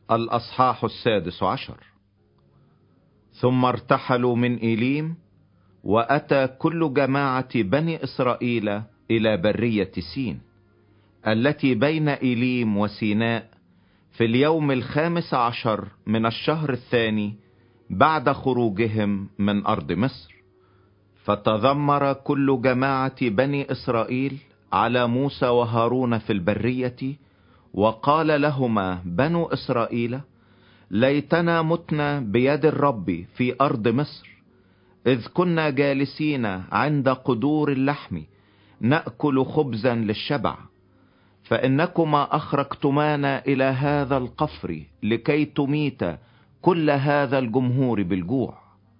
الأصحاح 16. ثم ارتحلوا من إيليم، وأتى كل جماعة بني إسرائيل إلى برية سين التي بين إيليم وسيناء في اليوم 15 من الشهر الثاني بعد خروجهم من أرض مصر. فتذمر كل جماعة بني إسرائيل على موسى وهارون في البرية، وقال لهما بنو إسرائيل: ليتنا متنا بيد الرب في أرض مصر، إذ كنا جالسين عند قدور اللحم نأكل خبزا للشبع، فإنكما أخرجتمانا إلى هذا القفر لكي تميت كل هذا الجمهور بالجوع.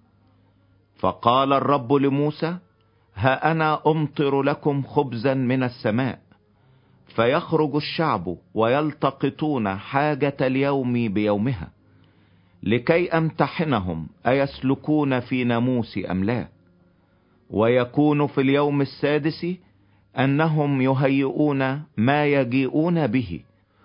فقال الرب لموسى: ها أنا أمطر لكم خبزا من السماء، فيخرج الشعب ويلتقطون حاجة اليوم بيومها، لكي أمتحنهم أيسلكون في ناموسي أم لا. ويكون في اليوم 6 أنهم يهيئون ما يجيئون به،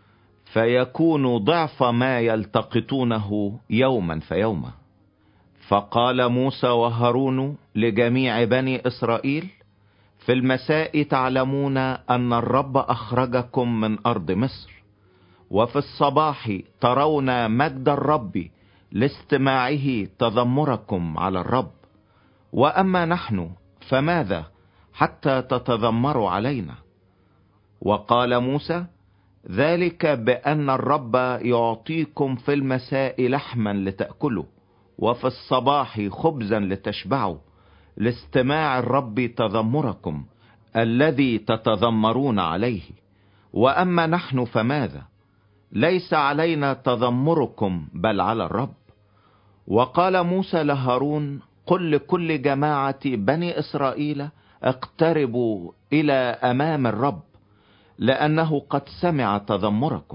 فيكون ضعف ما يلتقطونه يوما فيوما. فقال موسى وهارون لجميع بني إسرائيل: في المساء تعلمون أن الرب أخرجكم من أرض مصر، وفي الصباح ترون مجد الرب لاستماعه تذمركم على الرب. وأما نحن فماذا حتى تتذمروا علينا؟ وقال موسى: ذلك بأن الرب يعطيكم في المساء لحما لتأكلوا، وفي الصباح خبزا لتشبعوا، لاستماع الرب تذمركم الذي تتذمرون عليه. وأما نحن فماذا؟ ليس علينا تذمركم بل على الرب. وقال موسى لهارون: قل لكل جماعة بني إسرائيل: اقتربوا إلى أمام الرب، لأنه قد سمع تذمركم.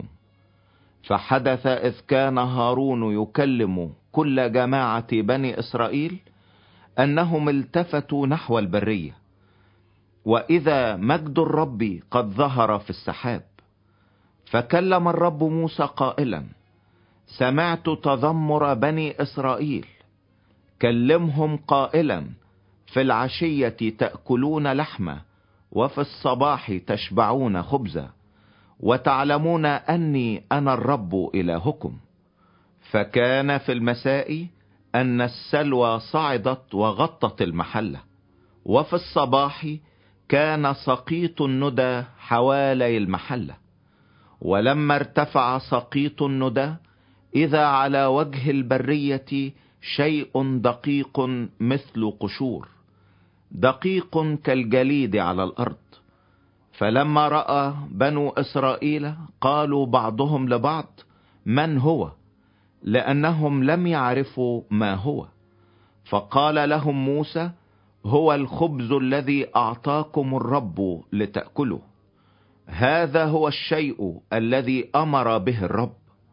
فحدث إذ كان هارون يكلم كل جماعة بني إسرائيل أنهم التفتوا نحو البرية، وإذا مجد الرب قد ظهر في السحاب. فكلم الرب موسى قائلا: سمعت تذمر بني إسرائيل، كلمهم قائلا: في العشية تأكلون لحمة، وفي الصباح تشبعون خبزا، وتعلمون أني أنا الرب إلهكم. فكان في المساء أن السلوى صعدت وغطت المحلة، وفي الصباح كان سقيط الندى حوالي المحلة. ولما ارتفع سقيط الندى، إذا على وجه البرية شيء دقيق مثل قشور، دقيق كالجليد على الأرض. فلما رأى بنو إسرائيل قالوا بعضهم لبعض: من هو؟ لأنهم لم يعرفوا ما هو. فقال لهم موسى: هو الخبز الذي أعطاكم الرب لتأكله، هذا هو الشيء الذي أمر به الرب،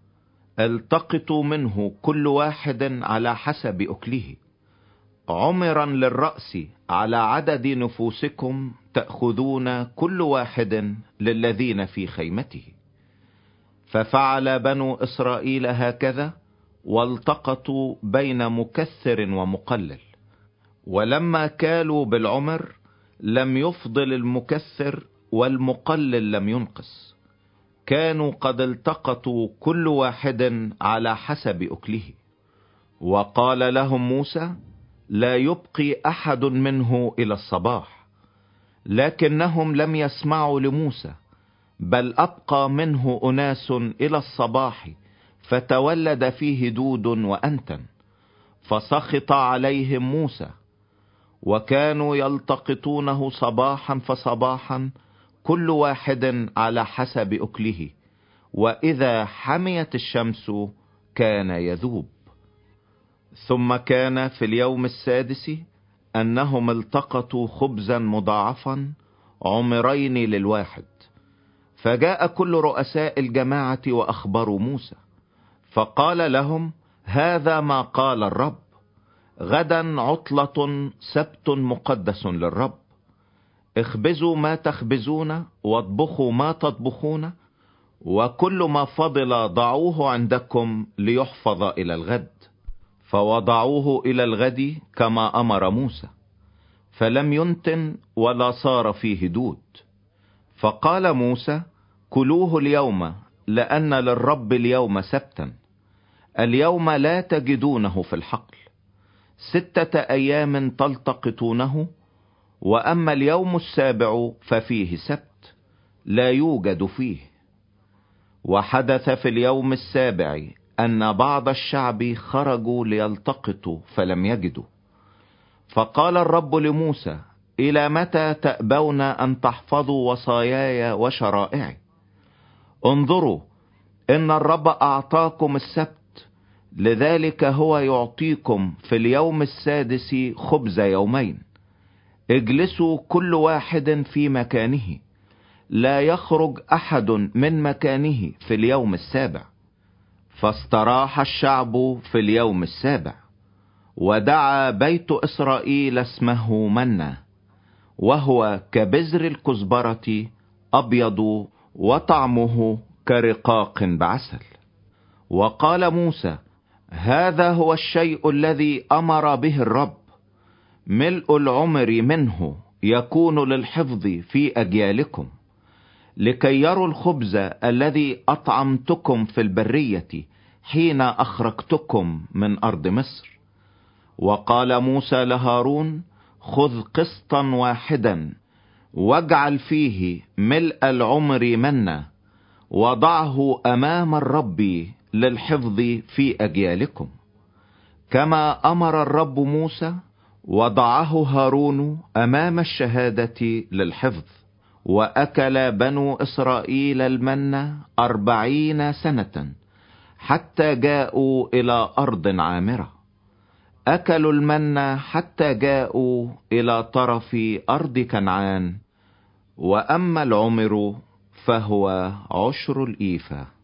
التقطوا منه كل واحد على حسب أكله، عمرا للرأس على عدد نفوسكم تأخذون كل واحد للذين في خيمته. ففعل بنو إسرائيل هكذا، والتقطوا بين مكثر ومقلل. ولما كالوا بالعمر لم يفضل المكثر، والمقلل لم ينقص، كانوا قد التقطوا كل واحد على حسب أكله. وقال لهم موسى: لا يبقي أحد منه إلى الصباح. لكنهم لم يسمعوا لموسى، بل أبقى منه أناس إلى الصباح، فتولد فيه دود وأنتن، فسخط عليهم موسى. وكانوا يلتقطونه صباحا فصباحا كل واحد على حسب أكله، وإذا حميت الشمس كان يذوب. ثم كان في اليوم 6 أنهم التقطوا خبزا مضاعفا عمرين للواحد. فجاء كل رؤساء الجماعة وأخبروا موسى، فقال لهم: هذا ما قال الرب: غدا عطلة سبت مقدس للرب، اخبزوا ما تخبزون واطبخوا ما تطبخون، وكل ما فضل ضعوه عندكم ليحفظ إلى الغد. فوضعوه إلى الغد كما أمر موسى، فلم ينتن ولا صار فيه دود. فقال موسى: كلوه اليوم، لأن للرب اليوم سبتا، اليوم لا تجدونه في الحقل، 6 أيام تلتقطونه، وأما اليوم السابع ففيه سبت لا يوجد فيه. وحدث في اليوم السابع أن بعض الشعب خرجوا ليلتقطوا فلم يجدوا. فقال الرب لموسى: إلى متى تأبون أن تحفظوا وصاياي وشرائعي؟ انظروا، إن الرب أعطاكم السبت، لذلك هو يعطيكم في اليوم السادس خبز يومين. اجلسوا كل واحد في مكانه، لا يخرج أحد من مكانه في اليوم السابع. فاستراح الشعب في اليوم السابع، ودعا بيت إسرائيل اسمه منّا، وهو كبذر الكزبرة أبيض، وطعمه كرقاق بعسل. وقال موسى: هذا هو الشيء الذي أمر به الرب، ملء العمر منه يكون للحفظ في أجيالكم، لكي يروا الخبز الذي أطعمتكم في البرية حين أخرجتكم من أرض مصر. وقال موسى لهارون: خذ قسطا واحدا، واجعل فيه ملء العمر منا، وضعه أمام الرب للحفظ في أجيالكم، كما أمر الرب موسى. وضعه هارون أمام الشهادة للحفظ. وأكل بنو إسرائيل المن 40 سنة، حتى جاءوا إلى أرض عامرة. أكلوا المن حتى جاءوا إلى طرف أرض كنعان. وأما العمر فهو 10 الإيفة.